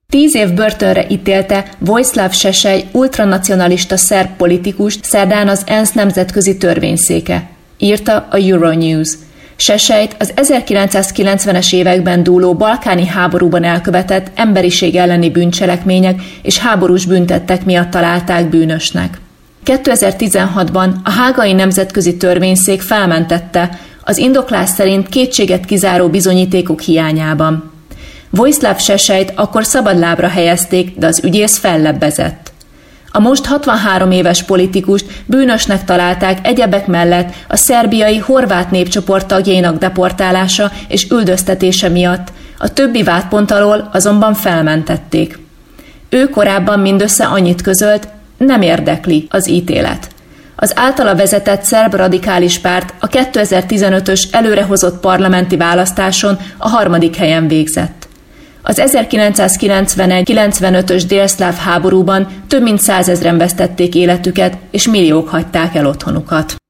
10 év börtönre ítélte Vojislav Šešelj ultranacionalista szerb politikust szerdán az ENSZ nemzetközi törvényszéke, írta a Euronews. Šešeljt az 1990-es években dúló balkáni háborúban elkövetett emberiség elleni bűncselekmények és háborús bűntettek miatt találták bűnösnek. 2016-ban a hágai nemzetközi törvényszék felmentette, az indoklás szerint kétséget kizáró bizonyítékok hiányában. Vojislav Šešeljt akkor szabadlábra helyezték, de az ügyész fellebbezett. A most 63 éves politikust bűnösnek találták egyebek mellett a szerbiai horvát népcsoport tagjainak deportálása és üldöztetése miatt, a többi vádpont alól azonban felmentették. Ő korábban mindössze annyit közölt, nem érdekli az ítélet. Az általa vezetett szerb radikális párt a 2015-ös előrehozott parlamenti választáson a 3. helyen végzett. Az 1991-95-ös délszláv háborúban több mint 100 000-en vesztették életüket, és milliók hagyták el otthonukat.